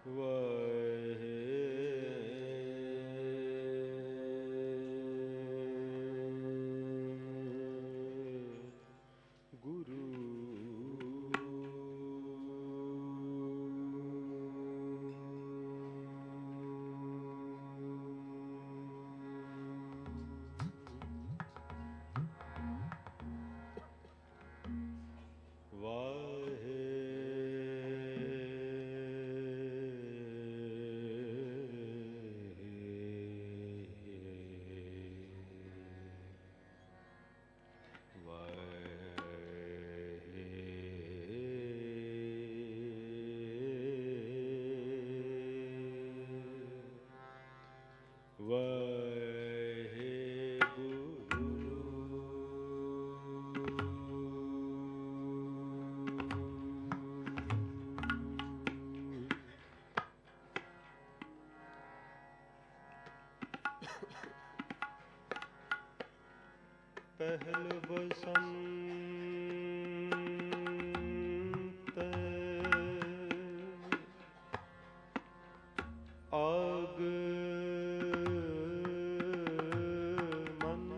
ਪਹਿਲ ਬਸੰਤ ਆਗਮਨ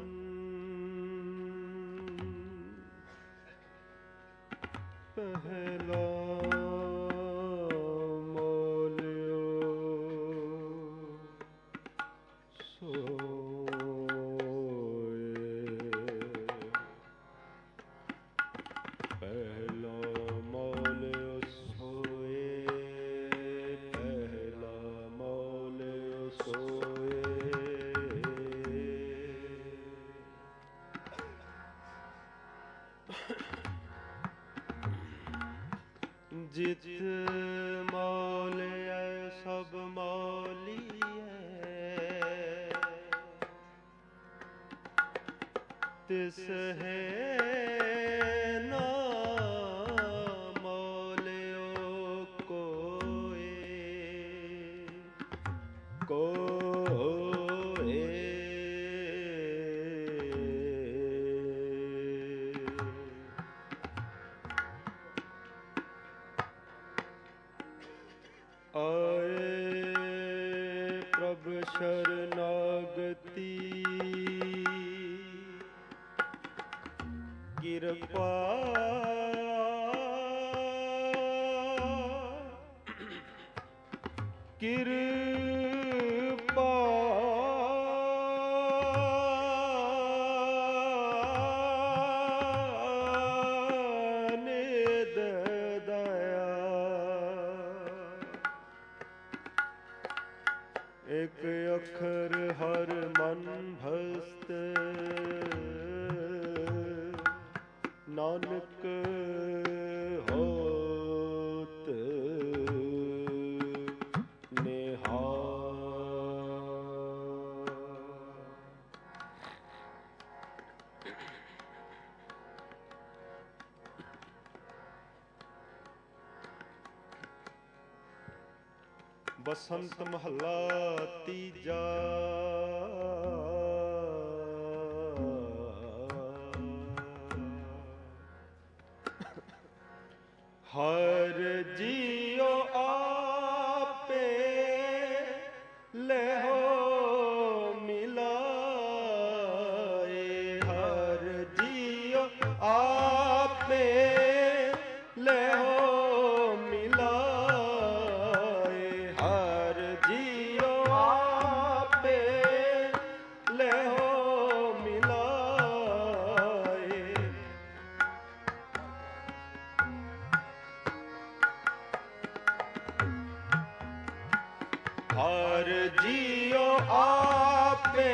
ਪਹਿਲਾ ਜਿਤ ਮੌਲਿਐ ਸਭ ਮੌਲੀਐ ਤਿਸ ਹੈ ਨਾ ਮੌਲਿਓ ਕੋਇ ਆਏ ਪ੍ਰਭ ਸ਼ਰਨਾਗਤੀ ਕਿਰਪਾ ਕਿਰਪਾ ਨਿਦ ਦਇਆ ਇਕ ਅੱਖਰ ਹਰ ਮਨ ਭਸਤ ਨਾਨਕ ਹੋਤ ਬਸੰਤ ਮਹੱਲਾ ਤੀਜਾ। ਹਰ ਜੀਉ ਆਪੇ ਲੈਹੋ ਮਿਲਾਏ, ਹਰ ਜੀਉ ਆਪੇ ਲੈਹੋ ਹਰ ਜੀਉ ਆਪੇ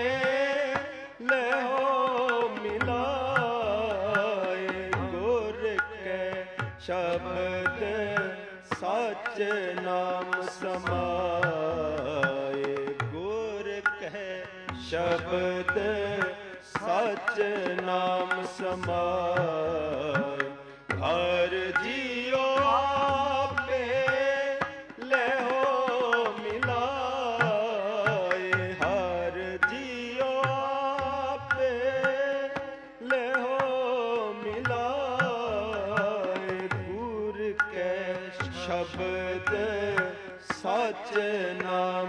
ਲੈਹੋ ਮਿਲਾਏ, ਗੁਰ ਕੈ ਸ਼ਬਦ ਸਚ ਨਾਮ ਸਮਾਏ, ਗੁਰ ਕੈ ਸ਼ਬਦ ਸਚ ਨਾਮ ਸਮਾਏ, ਹਰ ਜੀਉ ਆਪੇ ਲੈਹੋ ਸ਼ਬਦ सच नाम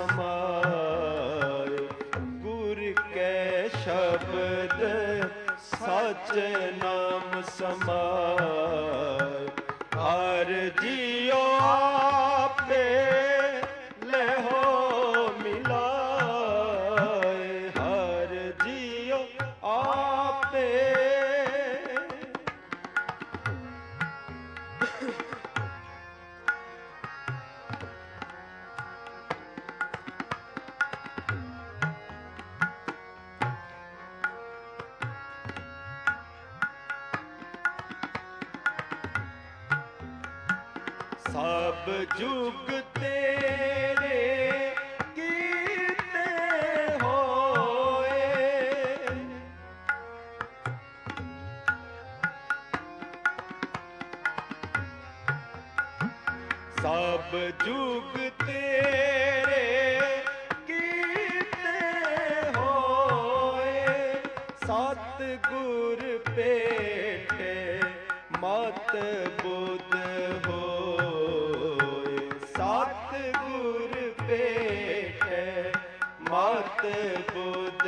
समाए। गुर के शब्द सच नाम समाए। हर जियो आपे लेहो मिलाए। हर जियो आपे सब जुग तेरे कीते होए। सब जुग तेरे कीते होए। सतगुर पेटे मत बुध होए। सतगुर पेटे मत बुध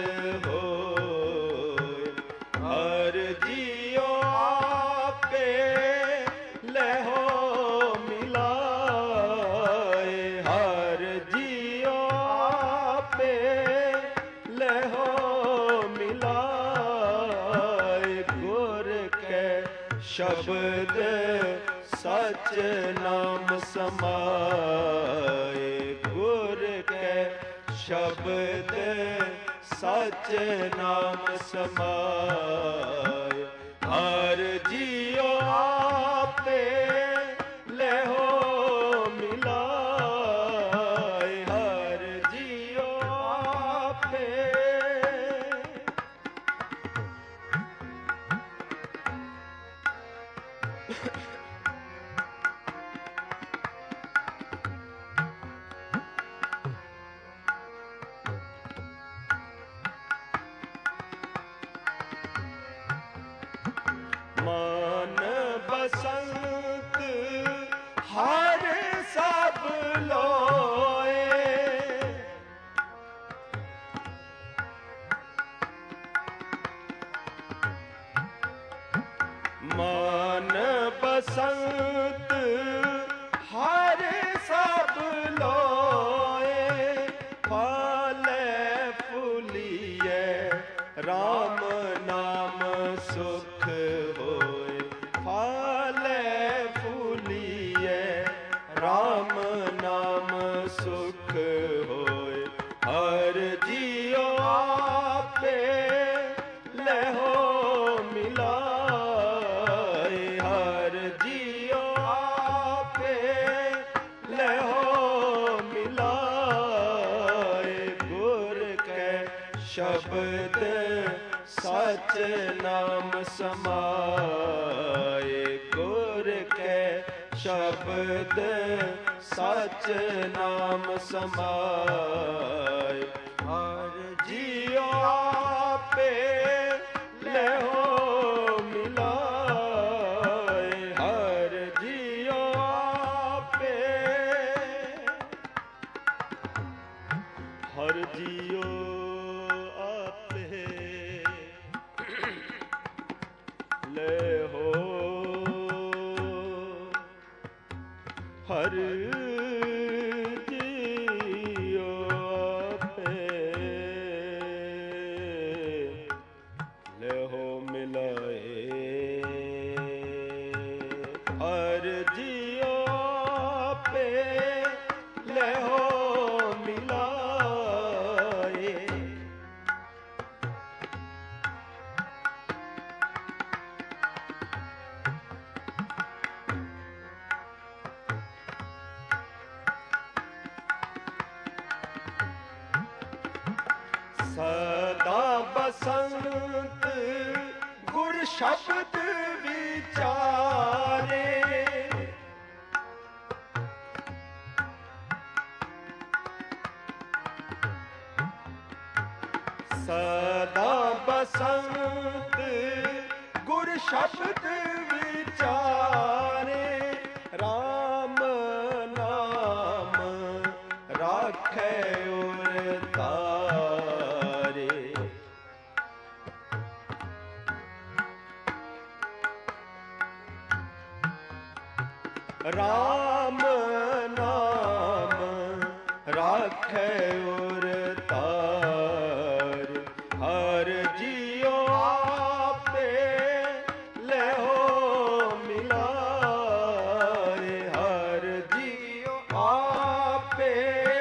होए। हर जियो आपे लेहो मिलाए। हर जियो आपे लेहो मिलाए। गुर के शब्द सच नाम समाए। गुर के शब्द सच नाम समाए। हर जियो आपे लेहो मिलाए। हर जियो आपे मन बसंत हर सब लोए। मन बसंत हर सब लोए। फल फूलिए राम नाम सुख होए। फल फूलिए राम नाम सुख होए। हर जियो आपे लेहो मिलाए। हर जियो आपे लेहो मिलाए। गुर के शब्द सच नाम समाए। गुर के शब्द सच नाम समाए। हर जियो आपे लेहो मिलाए। हर जियो आपे हर जियो आपे लेहो हर जियो आपे लेहो मिलाए। हर जियो आपे लेहो मिलाए। सदा बसंत गुर शब्द विचारे। सदा बसंत गुर शब्द विचारे। राम नाम ਰਾਖੈ ਉਰ ਤਾਰੇ। ਰਾਮ ਨਾਮ ਰਾਖੈ ਉਰ ਤਾਰੇ। ਹਰਿ ਜੀਉ ਆਪੇ ਲੈਹੋ ਮਿਲਾਏ। ਹਰਿ ਜੀਉ ਆਪੇ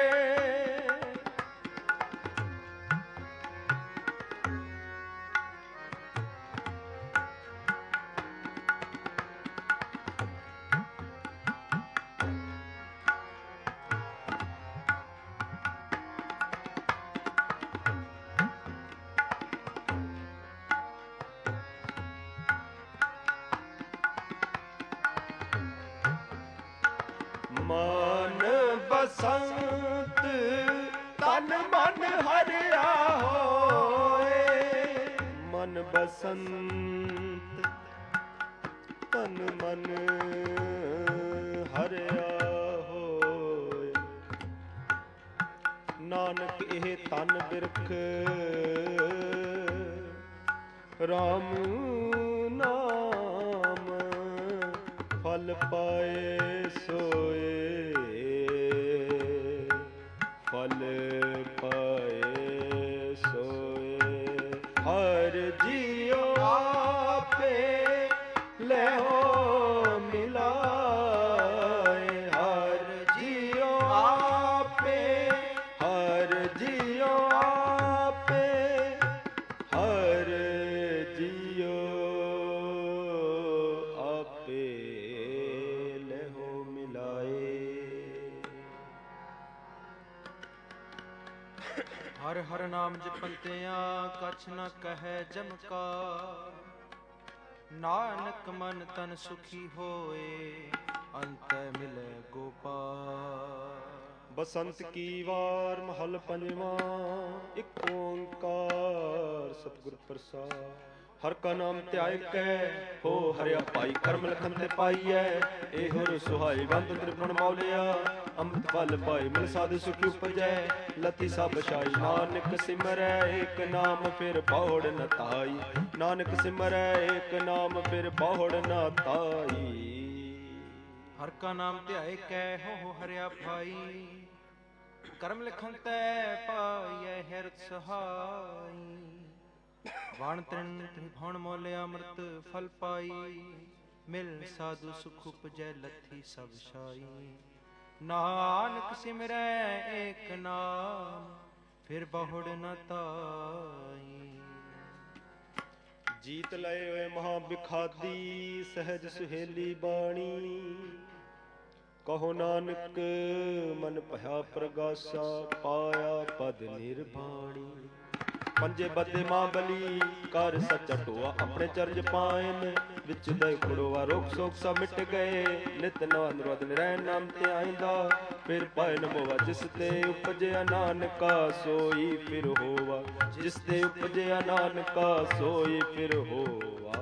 ਮਨ ਬਸੰਤ ਤਨ ਮਨ ਹਰਿਆ ਹੋਏ। ਮਨ ਬਸੰਤ ਤਨ ਮਨ ਹਰਿਆ ਹੋਏ। ਨਾਨਕ ਇਹ ਤਨ ਬਿਰਖ ਰਾਮ ਨਾਮ ਫਲ ਪਾਏ ਸੋਏ। ਫਲ ਪਾਏ ਸੋਏ। ਹਰ ਜੀਉ ਆਪੇ ਲੈਹੋ ਮਿਲਾਏ। ਹਰ ਜੀਉ ਆਪੇ ਹਰ ਜੀਉ ਆਪੇ ਹਰ ਜੀਉ ਆਪੇ ਲੈਹੋ ਮਿਲਾਏ। ਹਰ ਹਰ ਨਾਮ ਜਪੰਤਿਆਂ ਕਛ ਨ ਕਹੈ ਜਮਕਾ। ਨਾਨਕ ਮਨ ਤਨ ਸੁਖੀ ਹੋਏ ਅੰਤੈ ਮਿਲੈ ਗੋਪਾਲ। ਬਸੰਤ ਕੀ ਵਾਰ ਮਹਲ ਪੰਜਵਾਂ। ਇੱਕ ਓੰਕਾਰ ਸਤਿਗੁਰ ਪ੍ਰਸਾਦ। ਹਰ ਕਾ ਨਾਮ ਧਿਆਇ ਕੈ ਹੋ ਹਰਿਆ ਭਾਈ। ਕਰਮ ਲਖਨ ਤੇ ਪਾਈਐ ਇਹੋ ਸੁਹਾਈ। ਬੰਦ ਤ੍ਰਿਪੁਣ ਮੌਲਿਆ ਅੰਮ੍ਰਿਤ ਫਲ ਪਾਈ। ਮਿਲ ਸਾਧੂ ਸੁਖੀ ਉਪਜੈ ਲਤੀ ਸਭ ਛਾਈ। ਨਾਨਕ ਸਿਮਰੈ ਏਕ ਨਾਮ ਫਿਰ ਬਹੁੜ ਨ ਤਾਈ। ਨਾਨਕ ਸਿਮਰੈ ਏਕ ਨਾਮ ਫਿਰ ਬਹੁੜ ਨ ਤਾਈ। ਹਰ ਕਾ ਨਾਮ ਧਿਆਇ ਕੈ ਹੋ ਹਰਿਆ ਭਾਈ। ਕਰਮ ਲਿਖਨ ਤੈ ਪਾਈਐ ਹਿਰਦ ਸਹਾਈ। ਵਣ ਤ੍ਰਿਣ ਤ੍ਰਿਭੁਵਨ ਮੋਲਿ ਅੰਮ੍ਰਿਤ ਫਲ ਪਾਈ। ਮਿਲ ਸਾਧੂ ਸੁਖ ਉਪਜੈ ਲਥੀ ਸਭ ਛਾਈ। ਨਾਨਕ ਸਿਮਰੈ ਏਕ ਨਾਮ ਫਿਰ ਬਹੁੜ ਨ ਤਾਈ। ਜੀਤ ਲਏ ਹੋਏ ਮਹਾ ਬਿਖਾਦੀ ਸਹਿਜ ਸੁਹੇਲੀ ਬਾਣੀ। ਕਹੋ ਨਾਨਕ ਮਨ ਭਇਆ ਪ੍ਰਗਾਸਾ। ਪਾਇਆ ਪਦ ਨਿਰਵਾਣੀ। ਪੰਜੇ ਬੱਦੇ ਮਾਂ ਬਲੀ ਕਰ ਸੱਚਾ ਢੋਆ। ਆਪਣੇ ਚਰਜ ਪਾਇਨ ਵਿੱਚ ਦੇ ਖੜੋਆ। ਰੋਗ ਸੋਗ ਸਭ ਮਿਟ ਗਏ ਨਿਤ ਨਵਾ ਨਿਰੋਧ ਨਿਰੈ ਨਾਮ ਤੇ ਆਇਂਦਾ। ਫਿਰ ਪਾਇ ਨ ਮੋਵਾ ਜਿਸ ਤੇ ਉਪਜਿਆ ਨਾਨਕਾ ਸੋਈ ਫਿਰ ਹੋਵਾ। ਜਿਸ ਤੇ ਉਪਜਿਆ ਨਾਨਕਾ ਸੋਈ ਫਿਰ ਹੋਵਾ।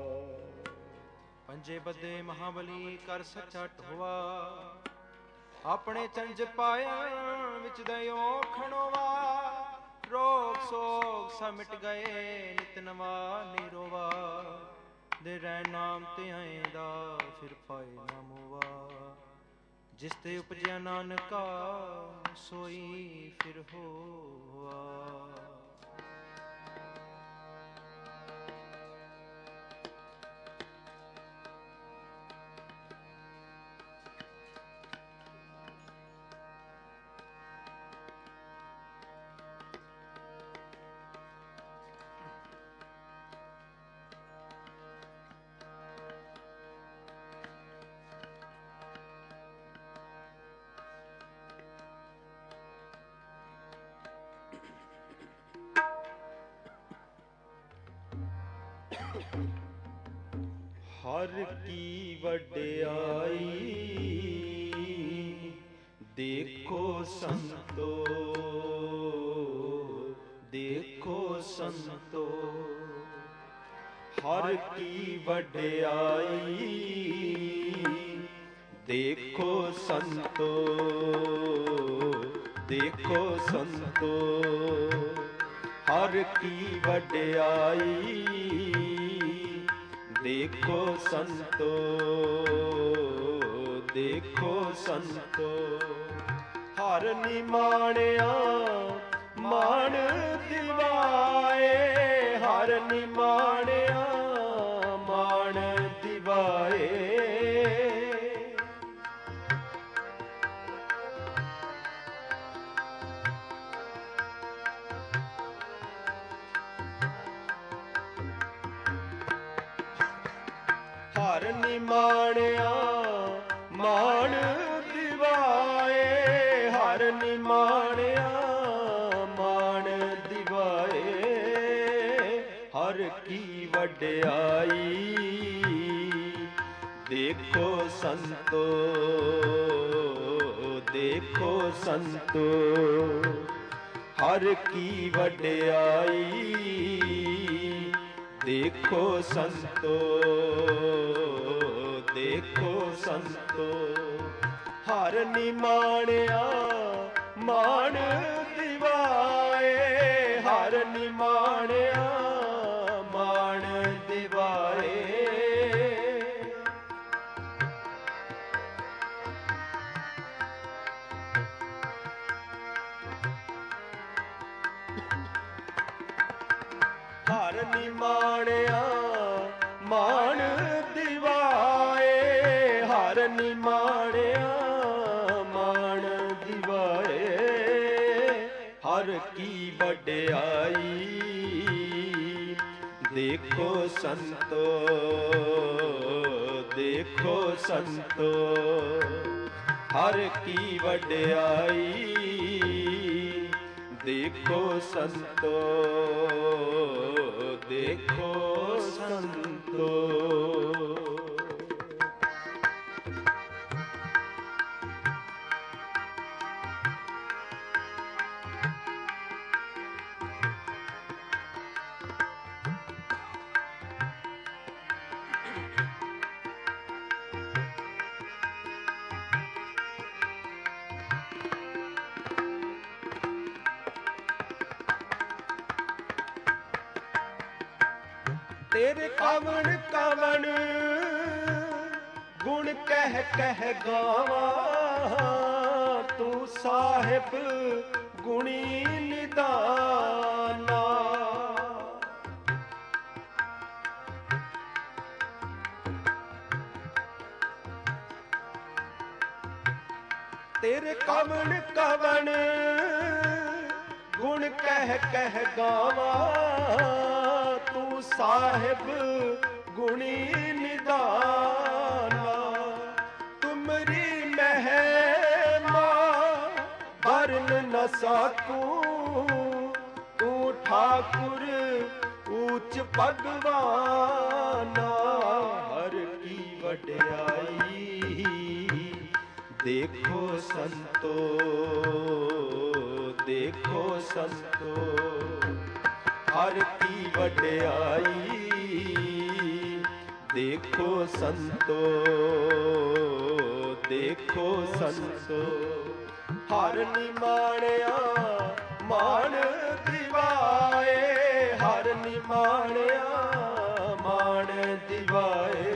ਪੰਜੇ ਬੱਦੇ ਮਹਾਬਲੀ ਕਰ ਸੱਚਾ ਢੋਆ। ਆਪਣੇ ਚੰਜ ਪਾਇਆ ਵਿੱਚ ਦਇਓ ਖਣੋਵਾ। ਰੋਗ ਸੋਗ ਸਭ ਮਿਟ ਗਏ ਨਿਤ ਨਵਾ ਨਿਰੋਵਾ। ਦੇ ਰਹਿ ਨਾਮ ਤੇ ਆਏਂਦਾ ਫਿਰ ਪਾਏ ਨਾ ਮੋਵਾ। ਜਿਸ ਤੇ ਉਪਜਿਆ ਨਾਨਕਾ ਸੋਈ ਫਿਰ ਹੋਆ। ਹਰ ਕੀ ਵਡਿਆਈ ਦੇਖੋ ਸੰਤੋ, ਦੇਖੋ ਸੰਤੋ, ਹਰ ਕੀ ਵਡਿਆਈ ਦੇਖੋ ਸੰਤੋ, ਦੇਖੋ ਸੰਤੋ ਹਰ ਕੀ ਵਡਿਆਈ, ਦੇਖੋ ਸੰਤੋ ਦੇਖੋ ਸੰਤੋ ਹਰ ਨਿਮਾਣਿਆ ਮਾਣ ਦਿਵਾਏ, ਹਰ ਨਿਮਾਣਿਆ ਮਾਣ ਦਿਵਾਏ। ਹਰ ਨਿਮਾਣਿਆ ਮਾਣ ਦਿਵਾਏ, ਹਰ ਨਿਮਾਣਿਆ ਮਾਣ ਦਿਵਾਏ। ਹਰ ਕੀ ਵਡਿਆਈ, ਦੇਖੋ ਸੰਤੋ ਦੇਖੋ ਸੰਤੋ ਹਰ ਕੀ ਵਡਿਆਈ, ਦੇਖੋ ਸੰਤੋ ਦੇਖੋ ਸੰਤੋ ਹਰ ਨਿਮਾਣਿਆ ਮਾਣ ਦਿਵਾਏ, ਹਰ ਨਿਮਾਣਿਆ ਮਾਣ ਦਿਵਾਏ। ਹਰ ਨਿਮਾਣਿਆ ਮਾਣ ਦਿਵਾਏ, ਹਰ ਨਿਮਾਣਿਆ ਮਾਣ ਦਿਵਾਏ। ਹਰ ਕੀ ਵਡਿਆਈ, ਦੇਖੋ ਸੰਤੋ ਦੇਖੋ ਸੰਤੋ ਹਰ ਕੀ ਵਡਿਆਈ, ਦੇਖੋ ਸੰਤੋ ਦੇਖੋ ਸੰਤੋ। ਤੇਰੇ ਕਵਣ ਕਵਣ ਗੁਣ ਕਹਿ ਕਹਿ ਗਾਵਾਂ, ਤੂੰ ਸਾਹਿਬ ਗੁਣੀ ਨਿਦਾਨਾ। ਤੇਰੇ ਕਵਣ ਕਵਣ ਗੁਣ ਕਹਿ ਕਹਿ ਗਾਵਾਂ, ਤੂੰ ਸਾਹਿਬ ਗੁਣੀ ਨਿਦਾਨਾ। ਤੁਮਰੀ ਮਹਿਮਾ ਵਰਨ ਨ ਸਾਕੂ, ਤੂੰ ਠਾਕੁਰ ਊਚ ਭਗਵਾਨਾ। ਹਰ ਕੀ ਵਡਿਆਈ, ਦੇਖੋ ਸੰਤੋ ਦੇਖੋ ਸੰਤੋ ਹਰ ਕੀ ਵਡਿਆਈ, ਦੇਖੋ ਸੰਤੋ ਦੇਖੋ ਸੰਤੋ ਹਰ ਨਿਮਾਣਿਆ ਮਾਣ ਦਿਵਾਏ, ਹਰ ਨਿਮਾਣਿਆ ਮਾਣ ਦਿਵਾਏ।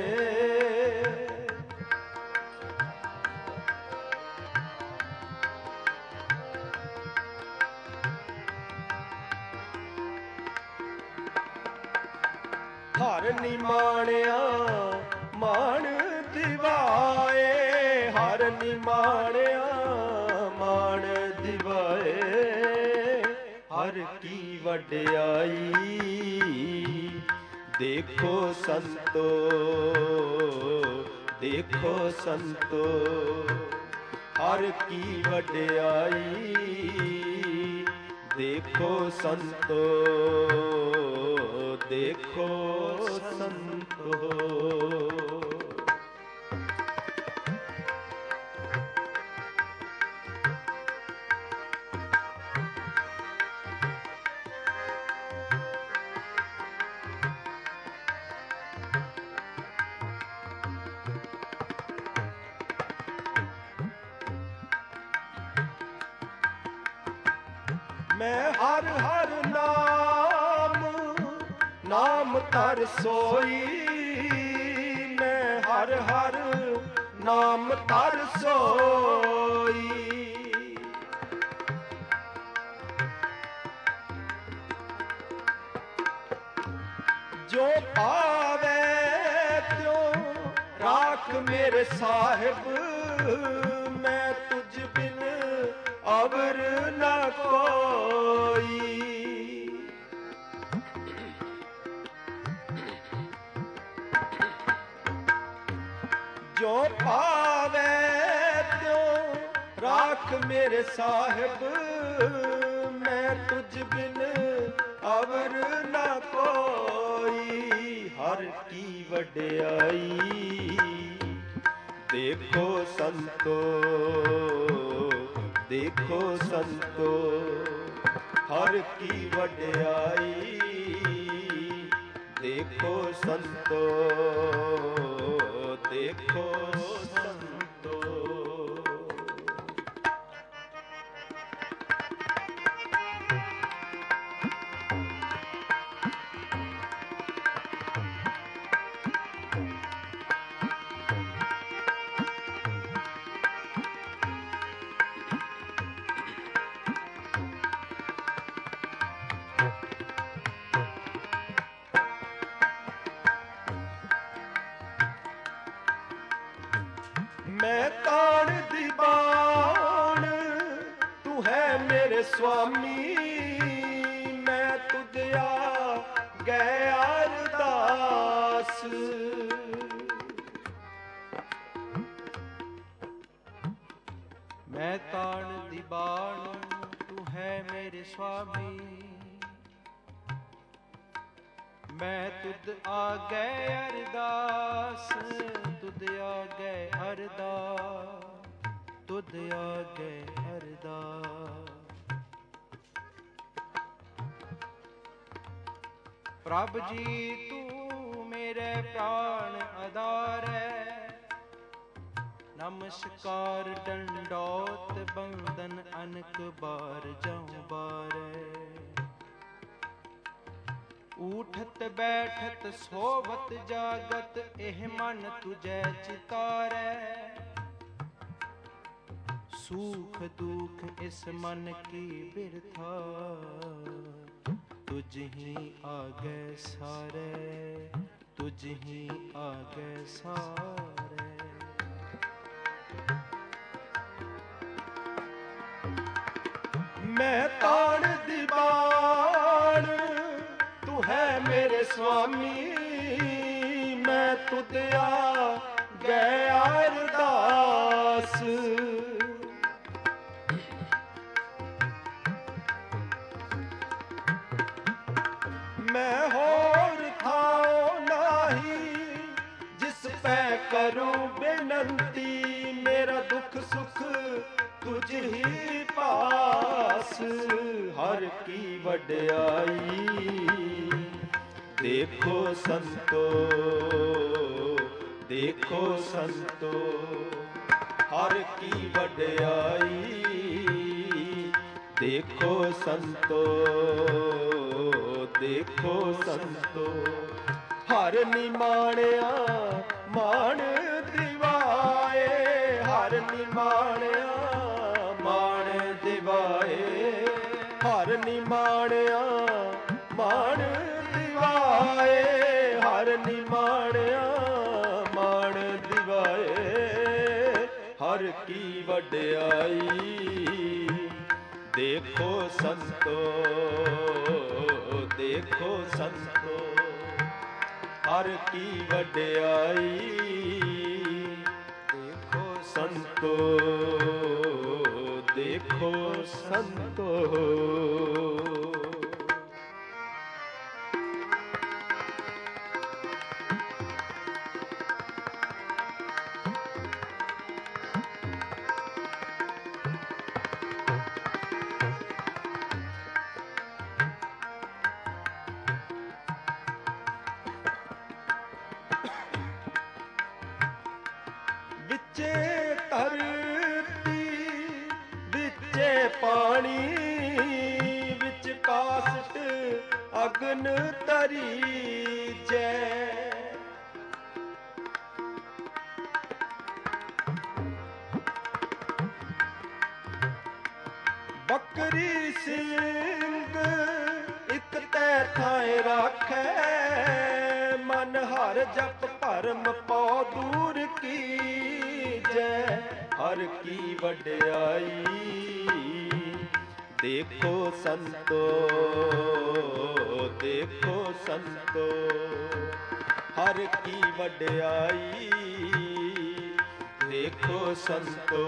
ਹਰ ਨਿਮਾਣਿਆ ਮਾਣ ਦਿਵਾਏ, ਹਰ ਨਿਮਾਣਿਆ ਮਾਣ ਦਿਵਾਏ। ਹਰ ਕੀ ਵਡਿਆਈ, ਦੇਖੋ ਸੰਤੋ ਦੇਖੋ ਸੰਤੋ ਹਰ ਕੀ ਵਡਿਆਈ, ਦੇਖੋ ਸੰਤੋ ਦੇਖੋ ਸੰਤੋ। ਮੈਂ ਹਰ ਹਰ ਨਾਮ ਧਰ ਸੋਈ, ਮੈਂ ਹਰ ਹਰ ਨਾਮ ਧਰ ਸੋਈ। ਜੋ ਪਾਵੇ ਤਿਉ ਰਾਖ ਮੇਰੇ ਸਾਹਿਬ, ਮੈਂ ਤੁਝ ਬਿਨ ਅਵਰ ਨਾ ਕੋਈ। ਜੋ ਪਾਵੇ ਤਿਉ ਰਾਖ ਮੇਰੇ ਸਾਹਿਬ, ਮੈਂ ਤੁਝ ਬਿਨ ਅਵਰ ਨਾ ਕੋਈ। ਹਰ ਕੀ ਵਡਿਆਈ ਦੇਖੋ ਸੰਤੋ, ਦੇਖੋ ਸੰਤੋ, ਹਰ ਕੀ ਵਡਿਆਈ ਦੇਖੋ ਸੰਤੋ, ਦੇਖੋ ਸੰਤੋ। ਮੈਂ ਤਾਣ ਦੀ ਬਾਣ, ਤੂੰ ਹੈ ਮੇਰੇ ਸੁਆਮੀ, ਮੈਂ ਤੁਧ ਆਗੇ ਅਰਦਾਸ। ਮੈਂ ਤਾਣ ਦੀ ਬਾਣ, ਤੂੰ ਹੈ ਮੇਰੇ ਸੁਆਮੀ, ਮੈਂ ਤੁਧ ਆਗੇ ਅਰਦਾਸ। ਤੁਧ ਆਗੇ ਅਰਦਾਸ, ਤੁਧ ਆਗੇ ਅਰਦਾਸ। ਪ੍ਰਭ ਜੀ ਤੂੰ ਮੇਰੇ ਪ੍ਰਾਣ ਆਧਾਰੈ, ਨਮਸਕਾਰ ਡੰਡੋਤ ਬੰਦਨ ਅਨਕ ਬਾਰ ਜਾਉ ਬਾਰੈ। ਊਠਤ ਬੈਠਤ ਸੋਵਤ ਜਾਗਤ, ਇਹ ਮਨ ਤੁਝੈ ਚਿਤਾਰੈ। ਸੂਖ ਦੁਖ ਇਸ ਮਨ ਕੀ ਬਿਰਥਾ, ਤੁਝ ਹੀ ਆਗੇ ਸਾਰੇ, ਤੁਝ ਹੀ ਆਗੇ ਸਾਰੇ। ਮੈਂ ਤਾਣ ਦੀ ਬਾਣ, ਤੂੰ ਹੈ ਮੇਰੇ ਸੁਆਮੀ, ਮੈਂ ਤੁਧ ਆਗੇ ਅਰਦਾਸ। ਮੈਂ ਹੋਰ ਥਾਉ ਨਾਹੀ, ਜਿਸ ਪੈ ਕਰੂੰ ਬੇਨੰਤੀ, ਮੇਰਾ ਦੁੱਖ ਸੁਖ ਤੁਝ ਹੀ ਪਾਸ। ਹਰ ਕੀ ਵਡਿਆਈ ਦੇਖੋ ਸੰਤੋ, ਦੇਖੋ ਸੰਤੋ, ਹਰ ਕੀ ਵਡਿਆਈ ਦੇਖੋ ਸੰਤੋ, ਦੇਖੋ ਸੰਤੋ। ਹਰ ਨਿਮਾਣਿਆ ਮਾਣ ਦਿਵਾਏ, ਹਰ ਨਿਮਾਣਿਆ ਮਾਣ ਦਿਵਾਏ, ਹਰ ਨਿਮਾਣਿਆ ਮਾਣ ਦਿਵਾਏ, ਹਰ ਨਿਮਾਣਿਆ ਮਾਣ ਦਿਵਾਏ। ਹਰ ਕੀ ਵਡਿਆਈ ਦੇਖੋ ਸੰਤੋ, ਦੇਖੋ ਸੰਤੋ, ਹਰ ਕੀ ਵਡਿਆਈ ਦੇਖੋ ਸੰਤੋ, ਦੇਖੋ ਸੰਤੋ। ਵਿੱਚੇ ਧਰਤੀ ਵਿੱਚੇ ਪਾਣੀ, ਅਗਨ ਤਰੀ ਜੈ। ਬਕਰੀ ਸਿੰਘ ਇਕ ਤੈ ਥਾਏ ਰਾਖੈ, ਮਨ ਹਰ ਜਪ ਭਰਮ ਪਉ ਦੂਰ ਕੀਜੈ। ਹਰ ਕੀ ਵਡਿਆਈ ਦੇਖੋ ਸੰਤੋ, ਦੇਖੋ ਸੰਤੋ। ਹਰ ਕੀ ਵਡਿਆਈ ਦੇਖੋ ਸੰਤੋ,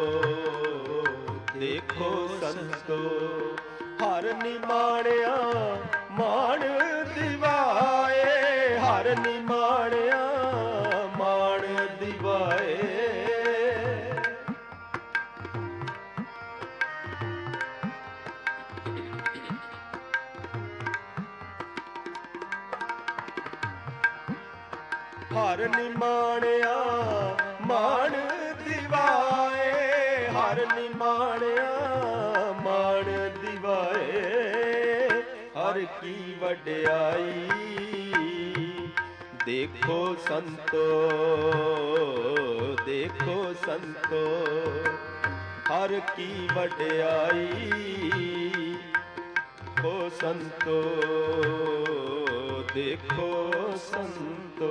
ਦੇਖੋ ਸੰਤੋ। ਹਰ ਨਿਮਾਣਿਆ ਮਾਣ ਦਿਵਾਏ, ਹਰ ਨਿਮਾਣਿਆ ਮਾਣ ਦਿਵਾਏ। ਹਰ ਨਿਮਾਣਿਆ ਮਾਣ ਦਿਵਾਏ, ਹਰ ਨਿਮਾਣਿਆ ਮਾਣ ਦਿਵਾਏ। ਹਰ ਕੀ ਵਡਿਆਈ ਦੇਖੋ ਸੰਤੋ, ਦੇਖੋ ਸੰਤੋ। ਹਰ ਕੀ ਵਡਿਆਈ ਦੇਖੋ ਸੰਤੋ, ਦੇਖੋ ਸੰਤੋ।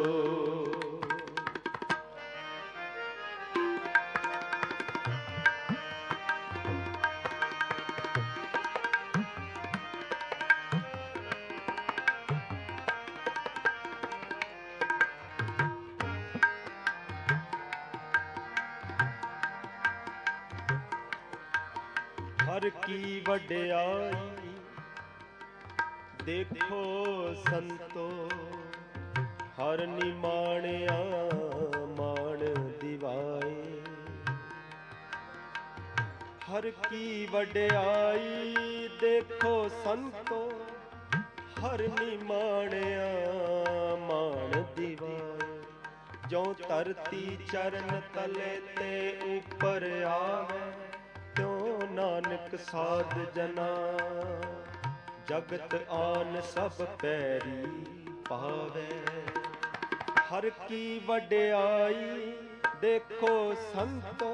ਹਰ ਕੀ ਵਡਿਆਈ ਦੇਖੋ ਸੰਤੋ। ਹਰ ਨਿਮਾਣਿਆ ਮਾਣ ਦਿਵਾਏ। ਹਰ ਕੀ ਵਡਿਆਈ ਦੇਖੋ ਸੰਤੋ। ਹਰ ਨਿਮਾਣਿਆ ਮਾਣ ਦਿਵਾਏ। ਜੋ ਧਰਤੀ ਚਰਨ ਤਲੇ ਤੇ ਉਪਰ ਆਵੇ, ਤਿਉ ਨਾਨਕ ਸਾਧ ਜਨਾ ਜਗਤ ਆਨ ਸਭ ਪੈਰੀ ਪਾਵੇ। ਹਰ ਕੀ ਵਡਿਆਈ ਦੇਖੋ ਸੰਤੋ।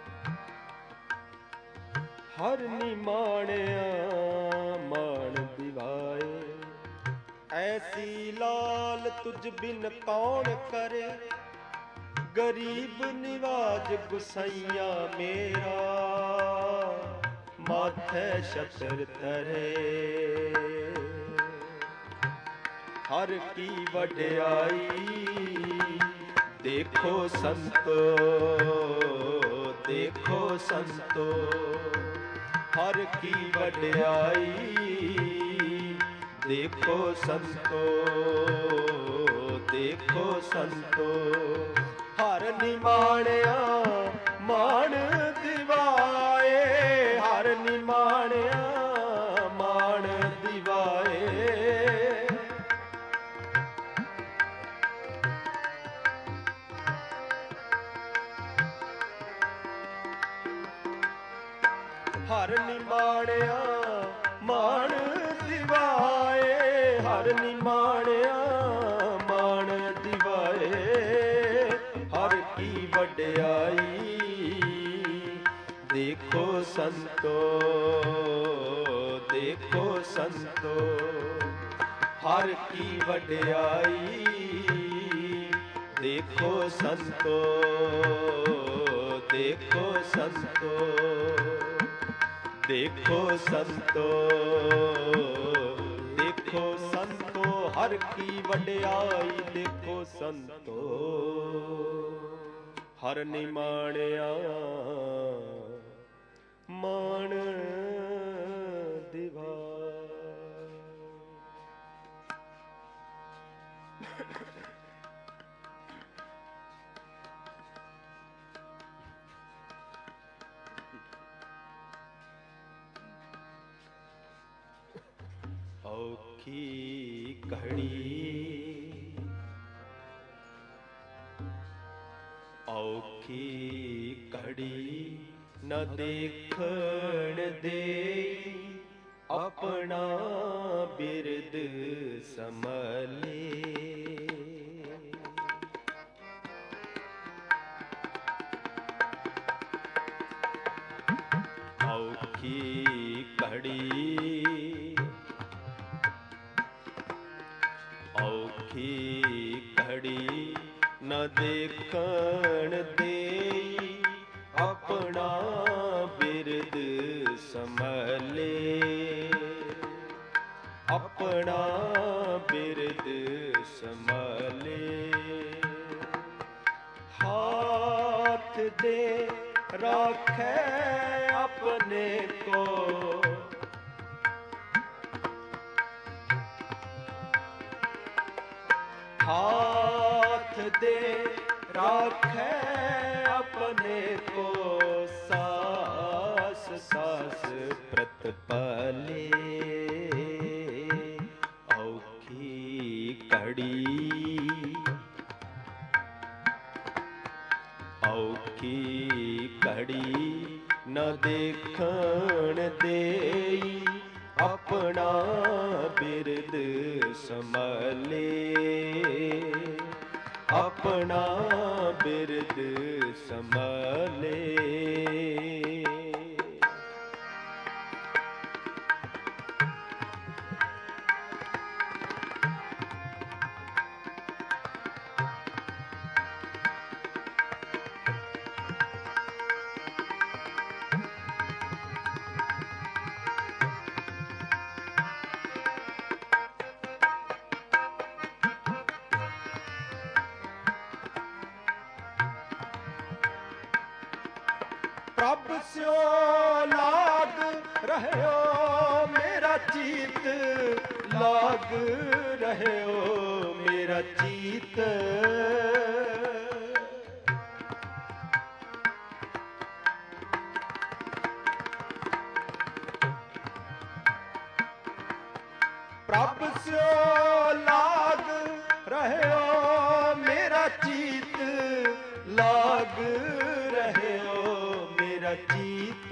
ਹਰ ਨਿਮਾਣਿਆ ਮਾਣ ਦਿਵਾਏ। ਐਸੀ ਲਾਲ ਤੁਝ ਬਿਨ ਕੌਣ ਕਰੇ, ਗਰੀਬ ਨਿਵਾਜ ਗੁਸਈਆ ਮੇਰਾ, ਮਾਥੈ ਛਤਰ ਧਰੇ। ਹਰ ਕੀ ਵਡਿਆਈ ਦੇਖੋ ਸੰਤੋ, ਦੇਖੋ ਸੰਤੋ। ਹਰ ਕੀ ਵਡਿਆਈ ਦੇਖੋ ਸੰਤੋ, ਦੇਖੋ ਸੰਤੋ। ਹਰ ਨਿਮਾਣਿਆ ਮਾਣ ਦਿਵਾਏ, ਹਰ ਨਿਮਾਣਿਆ ਮਾਣ ਦਿਵਾਏ। ਹਰ ਨਿਮਾਣਿਆ ਮਾਣ ਦਿਵਾਏ, ਹਰ ਨਿਮਾਣਿਆ ਮਾਣ ਦਿਵਾਏ। ਹਰ ਕੀ ਵਡਿਆਈ ਦੇਖੋ ਸੰਤੋ, ਦੇਖੋ ਸੰਤੋ। ਹਰ ਕੀ ਵਡਿਆਈ ਦੇਖੋ ਸੰਤੋ, ਦੇਖੋ ਸੰਤੋ। ਦੇਖੋ ਸੰਤੋ, ਦੇਖੋ ਸੰਤੋ। ਹਰ ਕੀ ਵਡਿਆਈ ਦੇਖੋ ਸੰਤੋ। ਹਰ ਨਿਮਾਣਿਆ ਮਾਣ ਦਿਵਾਏ। ਔਖੀ ਘੜੀ, ਔਖੀ ਘੜੀ ਨ ਦੇਖਣ ਦੇਈ, ਆਪਣਾ ਬਿਰਦ ਸਮਲੇ। ਔਖੀ ਘੜੀ ਔਖੀ ਘੜੀ ਨ ਦੇਖਣ ਦੇਈ, ਆਪਣਾ ਬਿਰਦ ਸਮਲੇ। ਆਪਣਾ ਬਿਰਦ ਸਮਲੇ। ਹਾਥ ਦੇ ਰਾਖੈ ਆਪਣੇ ਕੋ, ਹਾਥ ਦੇ ਰਾਖੈ ਆਪਣੇ ਕੋ, ਸਾਸ ਸਾਸ ਪ੍ਰਤਪਾਲੇ। ਔਖੀ ਘੜੀ ਔਖੀ ਘੜੀ ਨ ਦੇਖਣ ਦੇਈ, ਆਪਣਾ ਬਿਰਦ ਸਮਲੇ। ਆਪਣਾ ਬਿਰਦ ਸਮਲੇ। ਪ੍ਰਭ ਸਿਓ ਲਾਗ ਰਹਿਓ ਮੇਰਾ ਚੀਤ, ਲਾਗ ਰਹਿਓ ਮੇਰਾ ਚੀਤ। ਪ੍ਰਭ ਸਿਓ ਲਾਗ ਰਹਿਓ ਮੇਰਾ ਚੀਤ, ਲਾਗ ਰਹਿਓ ਮੇਰਾ ਚੀਤ।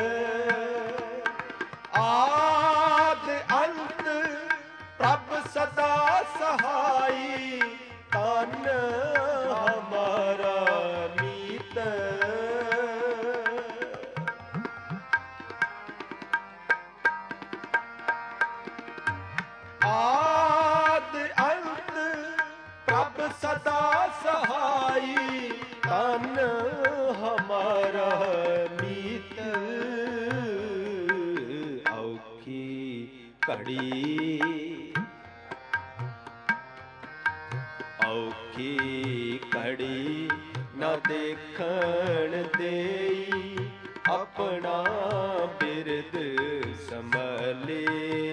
ਆਦ ਅੰਤ ਪ੍ਰਭ ਸਦਾ ਸਹਾਈ, ਤਨ ਹਮਾਰਾ ਮੀਤ। ਆਦ ਅੰਤ ਪ੍ਰਭ ਸਦਾ ਸਹਾਈ, ਤਨ ਹਮਾਰਾ ਮੀਤ। ਔਖੀ ਘੜੀ ਔਖੀ ਘੜੀ ਨ ਦੇਖਣ ਦੇਈ, ਆਪਣਾ ਬਿਰਦ ਸਮਲੇ।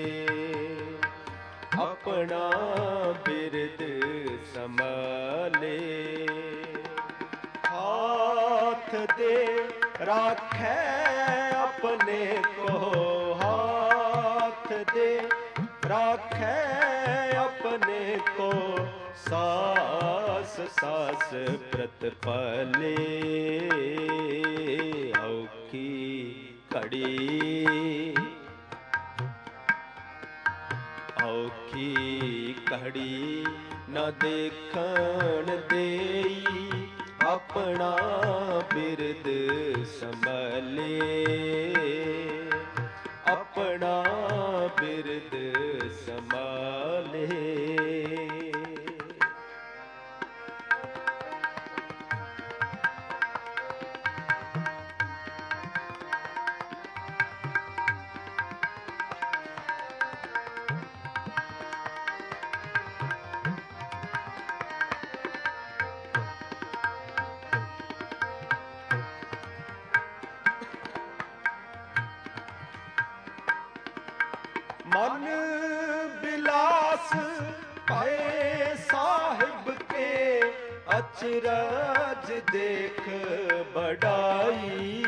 ਆਪਣਾ ਬਿਰਦ ਸਮਲੇ। ਹਾਥ ਦੇ ਰਾਖੈ ਆਪਣੇ ਕੋ, ਹਾਥ ਦੇ ਰਾਖੈ ਆਪਣੇ ਕੋ, ਸਾਸ ਸਾਸ ਪ੍ਰਤਪਾਲੇ। ਔਖੀ ਘੜੀ ਔਖੀ ਘੜੀ ਨ ਦੇਖਣ ਦੇਈ, ਆਪਣਾ ਬਿਰਦ ਸਮਲੇ। ਆਪਣਾ ਬਿਰਦ ਸਮਲੇ। ਮਨ ਬਿਲਾਸ ਭਏ ਸਾਹਿਬ ਕੇ, ਅਚਰਜ ਦੇਖ ਬੜਾਈ।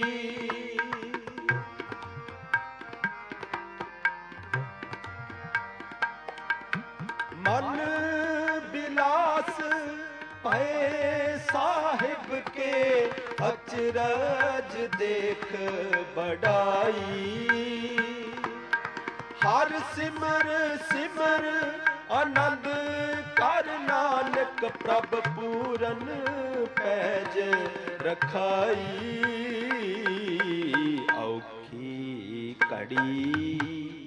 ਮਨ ਬਿਲਾਸ ਭਏ ਸਾਹਿਬ ਕੇ, ਅਚਰਜ ਦੇਖ ਬੜਾਈ। ਸਿਮਰ ਸਿਮਰ ਆਨੰਦ ਕਰ ਨਾਨਕ ਪ੍ਰਭ ਪੂਰਨ ਪੈਜ ਰਖਾਈ ਔਖੀ ਘੜੀ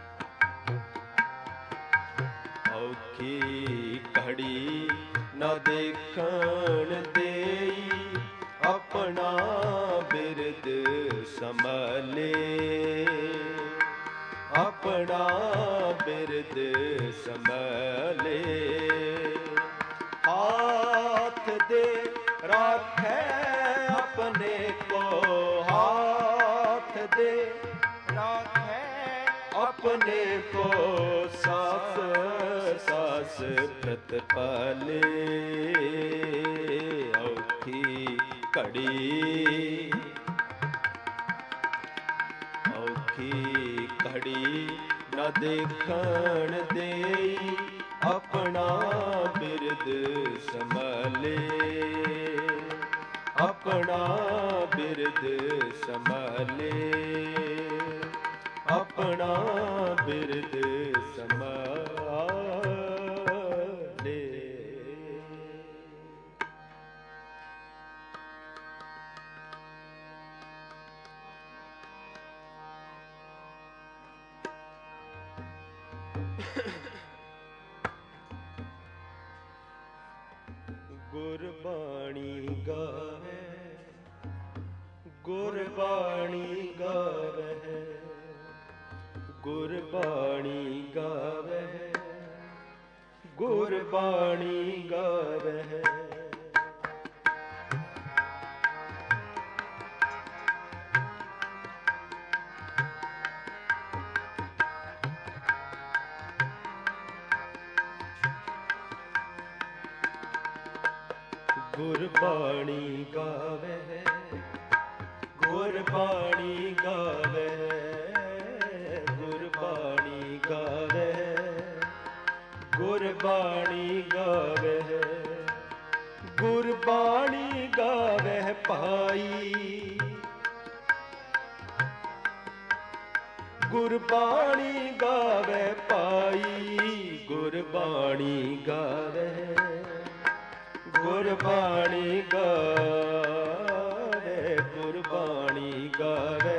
ਔਖੀ ਘੜੀ ਨਾ ਦੇਖਣ ਦੇਈ ਆਪਣਾ ਬਿਰਦ ਸੰਭਾਲੇ ਆਪਣਾ ਬਿਰਦ ਸੰਭਾਲੇ ਹਾਥ ਦੇ ਰਾਖੈ ਆਪਣੇ ਕੋ ਹਾਥ ਦੇ ਰਾਖੈ ਆਪਣੇ ਕੋ ਸਾਸ ਸਾਸ ਪ੍ਰਤਪਾਲੇ ਔਖੀ ਘੜੀ ਔਖੀ ਘੜੀ ਨਾ ਦੇਖਣ ਦੇਈ ਆਪਣਾ ਬਿਰਦ ਸੰਭਾਲੇ ਆਪਣਾ ਬਿਰਦ ਸੰਭਾਲੇ ਆਪਣਾ ਬਿਰਦ ਸੰਭਾਲੇ। ਗੁਰਬਾਣੀ ਗਾਵੇ ਗੁਰਬਾਣੀ ਗਾਵੇ ਗੁਰਬਾਣੀ ਗਾਵੇ ਗੁਰਬਾਣੀ ਗਾਵੇ ਗੁਰਬਾਣੀ ਗਾਵੇ ਗੁਰਬਾਣੀ ਗਾਵੇ ਗੁਰਬਾਣੀ ਗਾਵੇ ਗੁਰਬਾਣੀ ਗਾਵੇ ਗੁਰਬਾਣੀ ਗਾਵੇ ਭਾਈ ਗੁਰਬਾਣੀ ਗਾਵੇ ਭਾਈ ਗੁਰਬਾਣੀ ਗਾਵੇ ਗੁਰਬਾਣੀ ਗਾਵੇ ਗੁਰਬਾਣੀ ਗਾਵੇ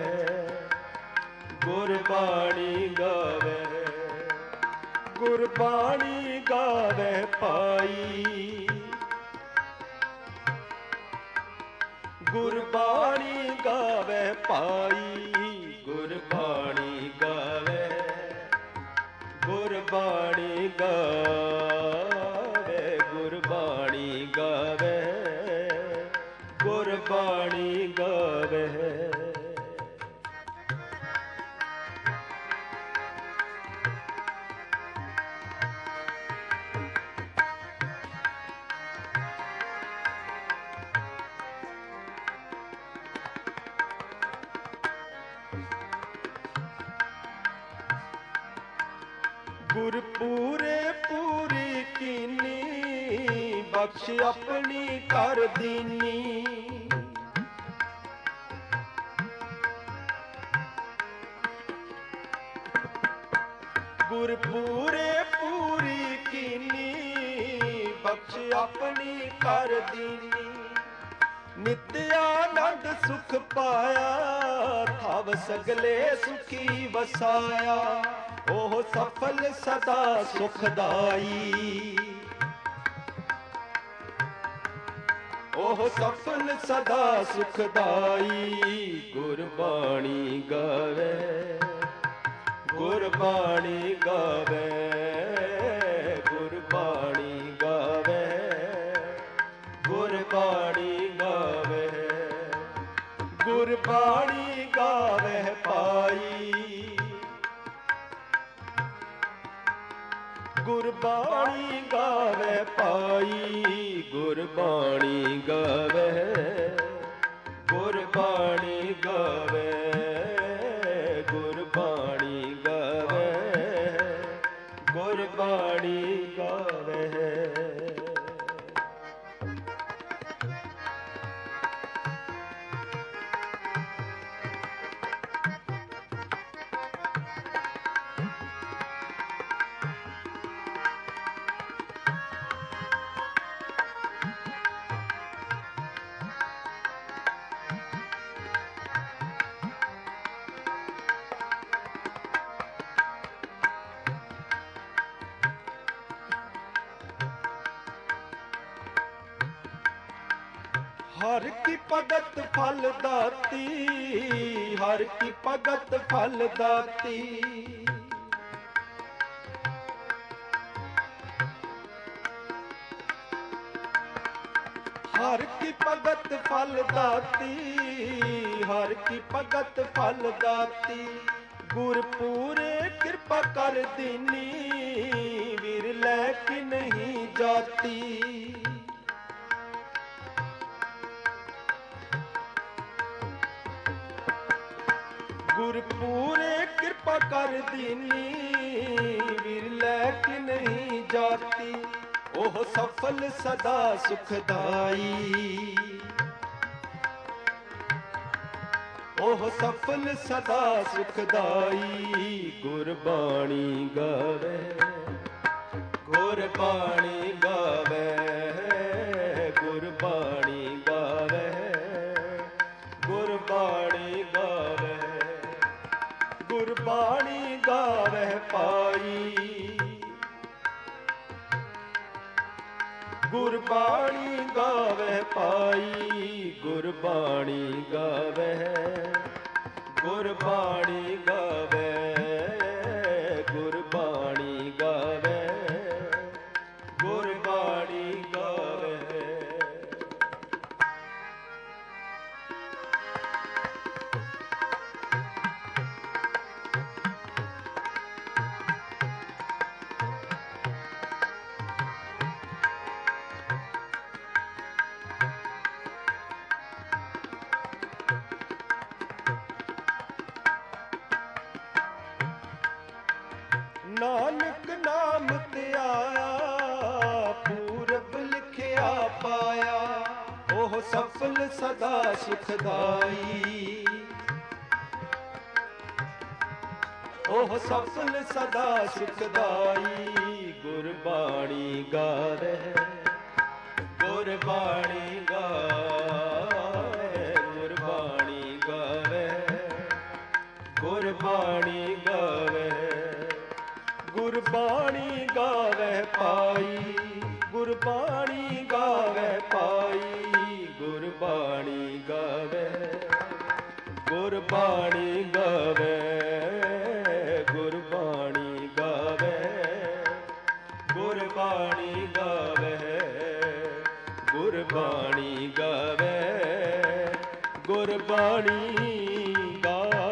ਗੁਰਬਾਣੀ ਗਾਵੇ ਗੁਰਬਾਣੀ ਗਾਵੇ ਭਾਈ ਗੁਰਬਾਣੀ ਗਾਵੇ ਭਾਈ ਗੁਰਬਾਣੀ ਗਾਵੇ ਗੁਰਬਾਣੀ ਗਾਵੇ ਗੁਰਬਾਣੀ ਗਾਵੇ ਗੁਰਬਾਣੀ ਗਾਵੇ ਗੁਰ ਪੂਰੇ ਪੂਰੀ ਕੀਨੀ ਬਖਸ਼ ਆਪਣੀ ਕਰ ਦੀਨੀ ਗੁਰ ਪੂਰੇ ਪੂਰੀ ਕੀਨੀ ਬਖਸ਼ ਆਪਣੀ ਕਰ ਦੀਨੀ ਨਿਤ ਆਨੰਦ ਸੁਖ ਪਾਇਆ ਥਾਵ ਸਗਲੇ ਸੁਖੀ ਵਸਾਇਆ ਉਹ ਸਫਲ ਸਦਾ ਸੁਖਦਾਈ ਉਹ ਸਫਲ ਸਦਾ ਸੁਖਦਾਈ ਗੁਰਬਾਣੀ ਗਾਵੇ ਗੁਰਬਾਣੀ ਗਾਵੇ ਗੁਰਬਾਣੀ ਗਾਵੇ ਗੁਰਬਾਣੀ ਗਾਵੇ ਗੁਰਬਾਣੀ ਗਾਵੇ ਪਾਈ ਗੁਰਬਾਣੀ ਗਾਵੇ ਪਾਈ ਗੁਰਬਾਣੀ ਗਾਵੇ ਗੁਰਬਾਣੀ ਗਾਵੇ ਗੁਰਬਾਣੀ ਗਾਵੇ ਗੁਰਬਾਣੀ ਗਾਵੇ ਹਰ ਕੀ ਭਗਤ ਫਲ ਦਾਤੀ, ਹਰ ਕੀ ਭਗਤ ਫਲ ਦਾਤੀ। ਹਰ ਕੀ ਭਗਤ ਫਲ ਦਾਤੀ, ਹਰ ਕੀ ਭਗਤ ਫਲ ਦਾਤੀ। ਗੁਰ ਪੂਰੇ ਕਿਰਪਾ ਕਰ ਦੀਨੀ, ਵਿਰਲੇ ਕਿ ਨਹੀਂ ਜਾਤੀ। ਗੁਰ ਪੂਰੇ ਕਿਰਪਾ ਕਰ ਦੀਨੀ, ਵਿਰਲੇ ਕਿ ਨਹੀਂ ਜਾਤੀ। ਉਹ ਸਫਲ ਸਦਾ ਸੁਖਦਾਈ, ਉਹ ਸਫਲ ਸਦਾ ਸੁਖਦਾਈ। ਗੁਰਬਾਣੀ ਗਾਵੇ, ਗੁਰਬਾਣੀ ਗਾਵੇ, ਗੁਰਬਾਣੀ ਗਾਵੇ, ਗੁਰਬਾਣੀ ਗਾਵੇ, ਗੁਰਬਾਣੀ ਗਾਵੇ ਪਾਈ। ਗੁਰਬਾਣੀ ਗਾਵੇ ਪਾਈ, ਗੁਰਬਾਣੀ ਗਾਵੇ, ਗੁਰਬਾਣੀ ਗਾਵੇ, ਗੁਰਬਾਣੀ ਗਾਵੇ, ਗੁਰਬਾਣੀ ਗਾਵੇ। ਨਾਨਕ ਨਾਮ ਧਿਆਇਆ, ਪੂਰਬ ਲਿਖਿਆ ਪਾਇਆ। ਉਹ ਸਫਲ ਸਦਾ ਸੁਖਦਾਈ, ਉਹ ਸਫਲ ਸਦਾ ਸੁਖਦਾਈ। ਗੁਰਬਾਣੀ ਗਾਵੇ, ਗੁਰਬਾਣੀ ਗਾਵੇ, ਗੁਰਬਾਣੀ ਗਾਵੇ, ਗੁਰਬਾਣੀ ਗਾਵੇ, ਗੁਰਬਾਣੀ ਗਾਵੇ ਪਾਈ। ਗੁਰਬਾਣੀ ਗਾਵੇ ਪਾਈ, ਗੁਰਬਾਣੀ ਗਾਵੇ, ਗੁਰਬਾਣੀ ਗਾਵੇ, ਗੁਰਬਾਣੀ ਗਾਵੇ, ਗੁਰਬਾਣੀ ਗਾਵੇ, ਗੁਰਬਾਣੀ ਗਾਵੇ, ਗੁਰਬਾਣੀ ਗਾਵੇ।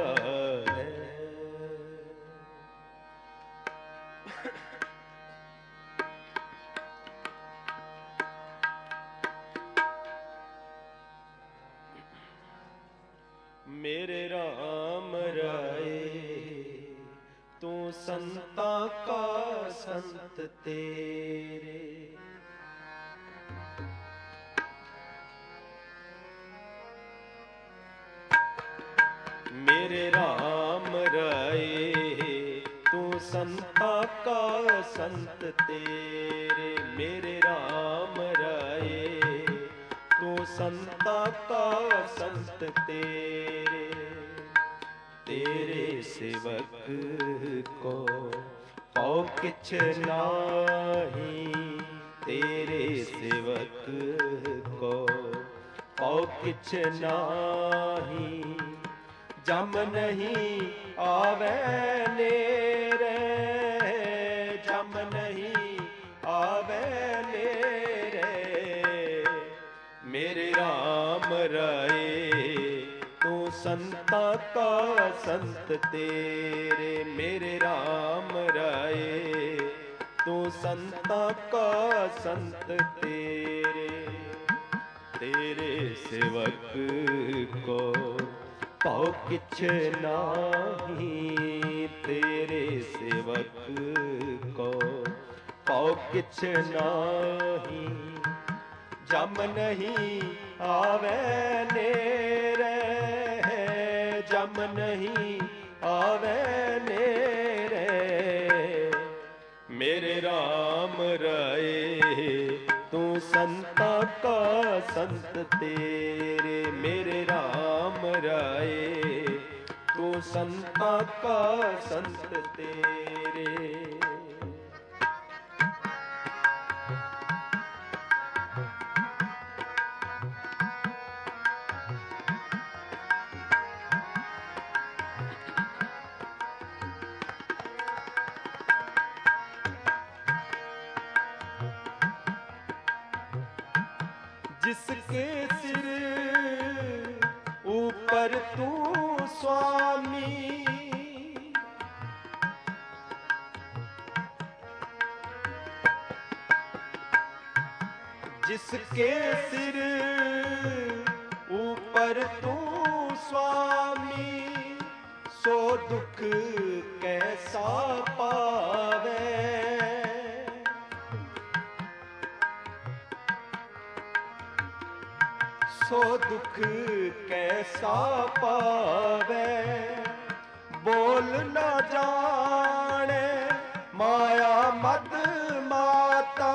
ਮੇਰੇ ਰਾਮ ਰਾਏ, ਤੂੰ ਸੰਤਾਂ ਕਾ ਸੰਤ ਤੇਰੇ। ਮੇਰੇ ਰਾਮ ਰਾਏ, ਤੂੰ ਸੰਤਾਂ ਕਾ ਸੰਤ ਤੇਰੇ। ਮੇਰੇ ਰਾਮ ਰਾਏ, ਤੂੰ ਸੰਤਾਂ ਕਾ ਸੰਤ ਤੇਰੇ। ਤੇਰੇ ਸੇਵਕ ਕੋ ਪਉ ਕਿਛ ਨਾਹੀ, ਤੇਰੇ ਸੇਵਕ ਕੋ ਪਉ ਕਿਛ ਨਾਹੀ। ਜਮ ਨਹੀਂ ਆਵੇ ਨੇਰੇ, ਜਮ ਨਹੀਂ ਆਵੇ ਨੇਰੇ। ਮੇਰੇ ਰਾਮ ਰਾਏ, ਤੂੰ ਸੰਤਾਂ ਕਾ ਸੰਤ ਤੇਰੇ। ਮੇਰੇ ਰਾਮ ਰਾਏ, ਤੂੰ ਸੰਤਾਂ ਕਾ ਸੰਤ ਤੇਰੇ। ਤੇਰੇ ਸੇਵਕ ਕੋ ਪਉ ਕਿਛ ਨਾਹੀ, ਤੇਰੇ ਸੇਵਕ ਕੋ ਪਉ ਕਿਛ ਨਾਹੀ। ਜਮ ਨਹੀਂ ਆਵੇ ਨੇਰੇ, ਜਮ ਨਹੀਂ ਆਵੇ ਨੇਰੇ। ਮੇਰੇ ਰਾਮ ਰਾਏ, ਤੂੰ ਸੰਤਾਂ ਕਾ ਸੰਤ ਤੇਰੇ। ਮੇਰੇ ਰਾਮ ਰਾਏ, ਤੂੰ ਸੰਤਾਂ ਕਾ ਸੰਤ ਤੇਰੇ। जिसके सिर ऊपर तू स्वामी, जिसके सिर ऊपर तू स्वामी, सो दुख कैसा पावे। सो दुख कैसा पावे। बोल न जाने माया मद माता,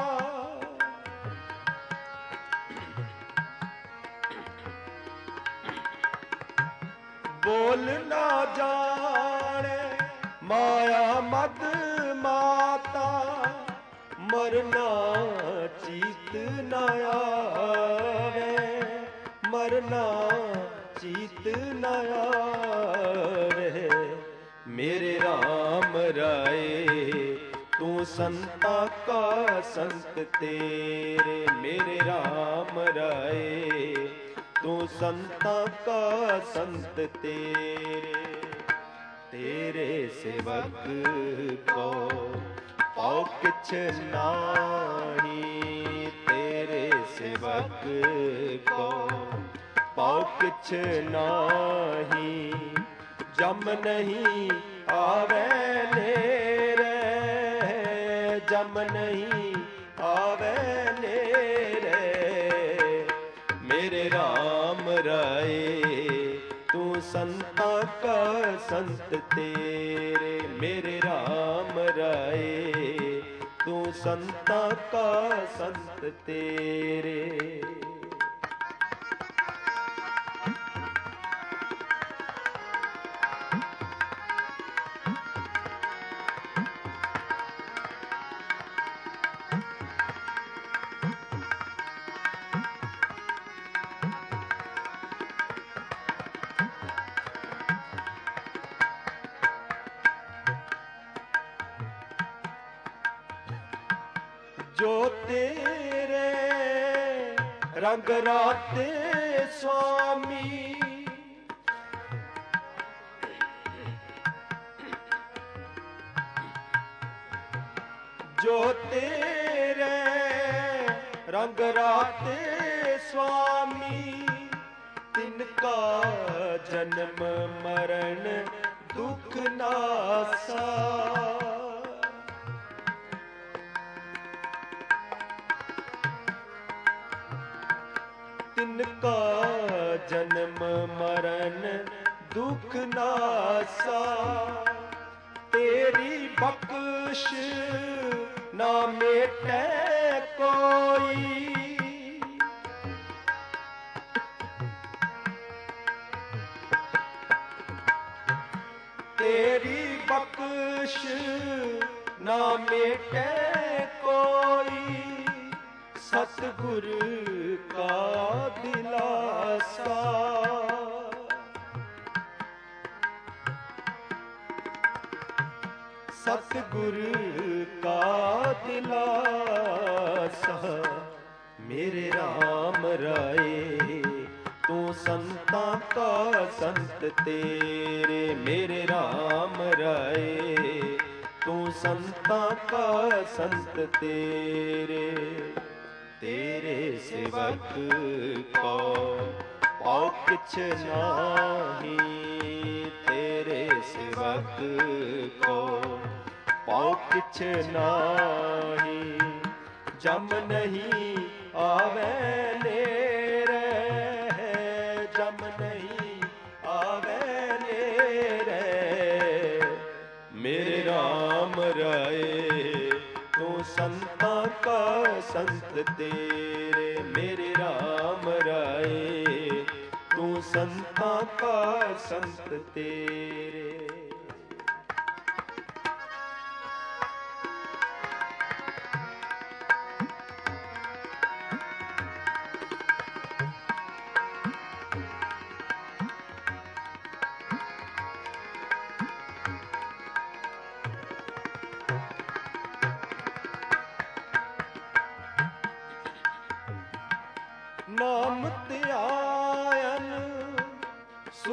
बोल न जाने माया मद माता, मरना चीत न आवे, मरना चीत न आवे। मेरे राम राय तू संता का संत तेरे, मेरे राम राय तू संता का संत तेरे। तेरे सेवक को पाओ किछ नाही, तेरे सेवक को पाओ किछ नाही। जम नहीं आवे नेरे, जम नहीं आवे नेरे। मेरे राम राय तू संता का संत तेरे, मेरे राम राय तू संता का संत तेरे। जो तेरे रंग राते स्वामी, जो तेरे रंग राते स्वामी, तिनका जन्म मरण दुख नासा। तिनका जन्म मरण दुख नासा। तेरी बख्श ना मेटे कोई, तेरी बख्श ना मेटे कोई। सतगुर का दिलासा, सतगुर का दिलासा। मेरे राम राय तू संता का संत तेरे, मेरे राम राय तू संता का संत तेरे। तेरे सेवक को पाओ किछ नाही, तेरे सेवक को पाओ किछ नाही। जम नहीं आवे नेरे, जम नहीं आवे नेरे। मेरे राम राय तू संता का संत तेरे, मेरे राम राय तू संता का संत तेरे।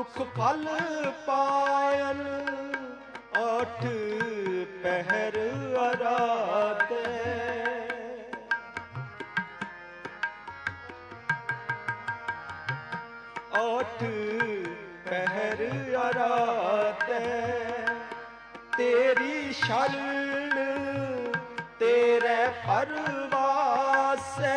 ਸੁਖ ਫਲ ਪਾਇਨ ਆਠ ਪਹਿਰ ਅਰਾਧੇ। ਆਠ ਪਹਿਰ ਅਰਾਧੇ ਤੇਰੀ ਸ਼ਰਨ ਤੇਰੇ ਪਰਵਾਸੈ।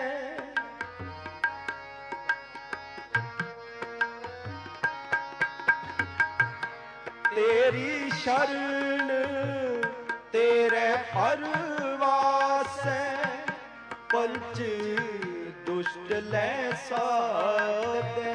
ਤੇਰੀ ਸ਼ਰਨ ਤੇਰੇ ਪਰਵਾਸੈ। ਪੰਚ ਦੁਸ਼ਟ ਲੈ ਸਾਧੈ।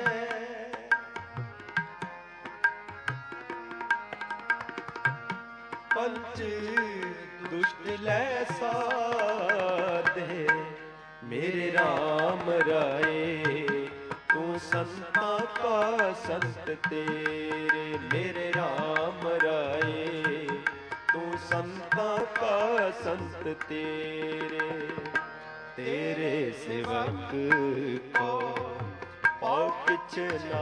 ਪੰਚ ਦੁਸ਼ਟ ਲੈ ਸਾਧੇ। ਮੇਰੇ ਰਾਮ ਰਾਏ ਤੂੰ ਸੰਤਾਂ ਕਾ ਸੰਤ ਤੇਰੇ। ਮੇਰੇ ਰਾਮ ਰਾਏ ਤੂੰ ਸੰਤਾਂ ਕਾ ਸੰਤ ਤੇਰੇ। ਤੇਰੇ ਸੇਵਕ ਕੋ ਪਾਉ ਕਿਛ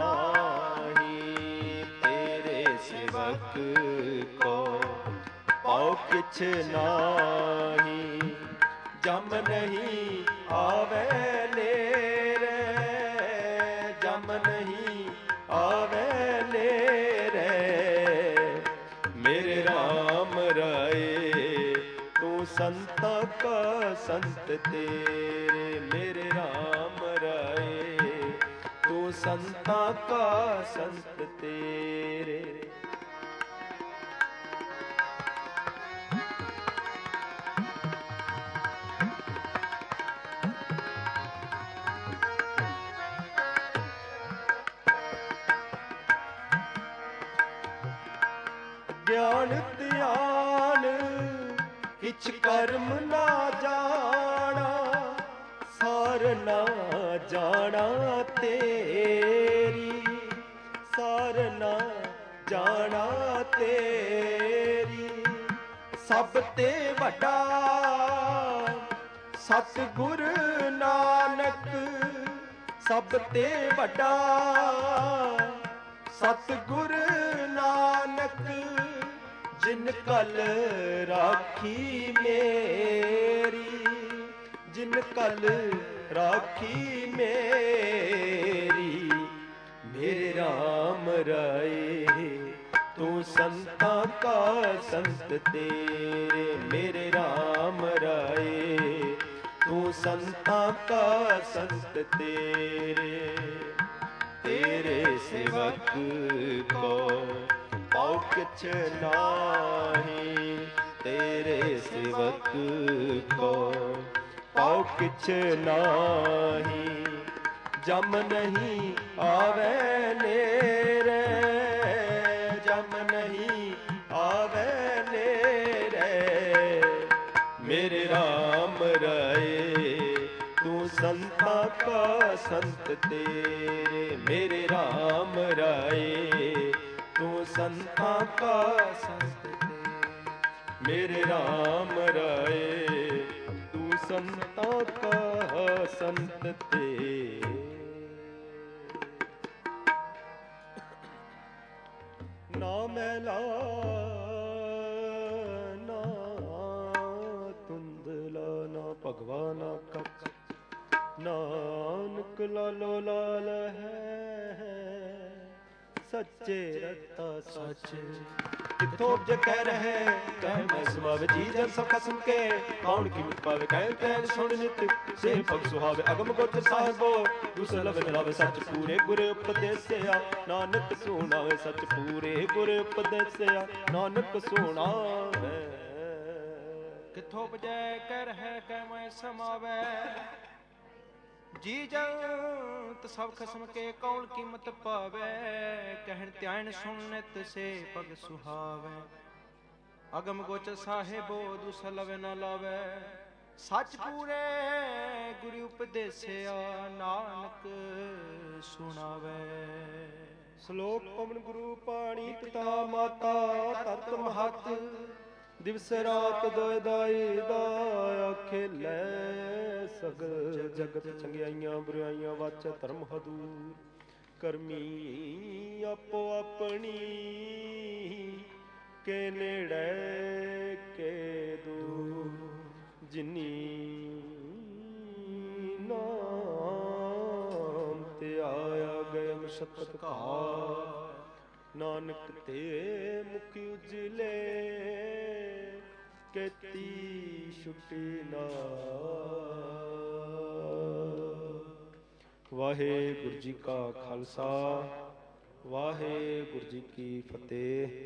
ਨਾਹੀ। ਤੇਰੇ ਸੇਵਕ ਕੋ ਪਾਉ ਕਿਛ ਨਾਹੀ। ਜਮ ਨਹੀਂ ਆਵੇ ਨੇਰੇ। ਜਮ ਨਹੀਂ ਆਵੇ ਨੇਰੇ। ਮੇਰੇ ਰਾਮ ਰਾਏ ਤੂੰ ਸੰਤਾਂ ਕਾ ਸੰਤ ਤੇਰੇ। ਮੇਰੇ ਰਾਮ ਰਾਏ ਤੂੰ ਸੰਤਾਂ ਕਾ ਸੰਤ ਤੇਰੇ। ਗਿਆਨ ਧਿਆਨ ਕਿਛ ਕਰਮ ਨਾ ਜਾਣਾ। ਸਾਰ ਨਾ ਜਾਣਾ ਤੇਰੀ। ਸਾਰ ਨਾ ਜਾਣਾ ਤੇਰੀ। ਸਭ ਤੇ ਵੱਡਾ ਸਤਿਗੁਰ ਨਾਨਕ। ਸਭ ਤੇ ਵੱਡਾ ਸਤਿਗੁਰ ਨਾਨਕ। ਜਿਨ ਕਲ ਰਾਖੀ ਮੇਰੀ। ਜਿਨ ਕਲ ਰਾਖੀ ਮੇਰੀ। ਮੇਰੇ ਰਾਮ ਰਾਏ ਤੂੰ ਸੰਤਾਂ ਕਾ ਸੰਤ ਤੇਰੇ। ਮੇਰੇ ਰਾਮ ਰਾਏ ਤੂੰ ਸੰਤਾਂ ਕਾ ਸੰਤ ਤੇਰੇ। ਤੇਰੇ ਸੇਵਕ ਕੋ ਪਾਉ ਕਿਛ ਨਾਹੀ। ਤੇਰੇ ਸੇਵਕ ਕੋ ਪਾਉ ਕਿਛ ਨਾਹੀ। ਜਮ ਨਹੀਂ ਆਵੇ ਨੇਰੇ। ਜਮ ਨਹੀਂ ਆਵੇ ਨੇਰੇ। ਮੇਰੇ ਰਾਮ ਰਾਏ ਤੂੰ ਸੰਤਾਂ ਕਾ ਸੰਤ ਤੇਰੇ। ਮੇਰੇ ਰਾਮ ਰਾਏ ਤੂੰ ਸੰਤਾਂ ਕਾ ਸੰਤ ਤੇਰੇ। ਮੇਰੇ ਰਾਮ ਰਾਏ ਤੂੰ ਸੰਤਾਂ ਕਾ ਸੰਤ ਤੇਰੇ। ਨਾ ਮੈਲਾ ਨਾ ਧੁੰਦਲਾ ਨਾ ਭਗਵਾ ਨਾ ਕੱਖ। ਨਾਨਕ ਲਾਲੋ ਲਾਲ ਹੈ ਸੱਚੇ ਰਤਾ ਸੱਚ। ਕਿਥੋਂ ਉਪਜ ਕਹਿ ਰਹੇ ਕਹਿ ਮੈਂ ਸੁਭਾਵੇ। ਜੀ ਜਨ ਸਭ ਖਸਮ ਕੇ ਕੌਣ ਕੀਮਤ ਪਾਵੇ। ਕਹਿ ਕਹਿ ਸੁਣ ਨਿਤ ਸੇ ਭਗ ਸੁਹਾਵੇ। ਅਗਮ ਗੋਚਰ ਸਾਹਿਬੋ ਦੂਸਰਾ ਲਵ ਲਾਵੇ। ਸੱਚ ਪੂਰੇ ਗੁਰ ਉਪਦੇਸਿਆ ਨਾਨਕ ਸੁਣਾਵੇ। ਸੱਚ ਪੂਰੇ ਗੁਰ ਉਪਦੇਸਿਆ ਨਾਨਕ ਸੁਣਾਵੇ। ਕਿਥੋਂ ਉਪਜੈ ਕਹਿ ਰਹੇ ਕਹਿ ਮੈਂ ਸਮਾਵੇ। ਜੀ ਜੰਤ ਸਭ ਖਸਮ ਕੇ ਕੌਣ ਕੀਮਤ ਪਾਵੇ। ਕਹਿਣ ਧਿਆਨ ਸੁਣ ਨਿਤ ਸੇ ਪਗ ਸੁਹਾਵੇ। ਅਗਮ ਗੋਚਰ ਸਾਹਿਬੋ ਦੂਸਰਾ ਲਵੇ ਨਾ ਲਾਵੇ। ਸੱਚ ਪੂਰੇ ਗੁਰੂ ਉਪਦੇਸਿਆ ਨਾਨਕ ਸੁਣਾਵੇ। ਸ਼ਲੋਕ ਪਵਨ ਗੁਰੂ ਪਾਣੀ ਪਿਤਾ ਮਾਤਾ ਤਤ ਮਹਤ। ਦਿਵਸ ਰਾਤ ਦੋਇ ਦਾਈ ਦਾ ਖੇਲੇ। ਸਗਲ ਜਗਤ ਚੰਗਿਆਈਆਂ ਬੁਰਾਈਆਂ ਵਾਚੈ ਧਰਮ ਹਦੂਰ। ਕਰਮੀ ਆਪੋ ਆਪਣੀ ਕੇ ਨੇੜੇ ਕੇ ਦੂਰ ਜਿਨੀ ਨਾਮ ਤੇ ਆਇਆ ਗਏ ਮਸ਼ਕਤ ਘਾਰ ਨਾਨਕ ਤੇ ਮੁਖ ਉਜਲੇ ਕੇਤੀ ਛੁਟੀ ਨਾ। ਵਾਹਿਗੁਰੂ ਜੀ ਕਾ ਖਾਲਸਾ ਵਾਹਿਗੁਰੂ ਜੀ ਕੀ ਫਤਿਹ।